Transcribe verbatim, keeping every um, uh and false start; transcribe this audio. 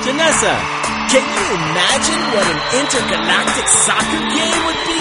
Janessa, can you imagine what an intergalactic soccer game would be?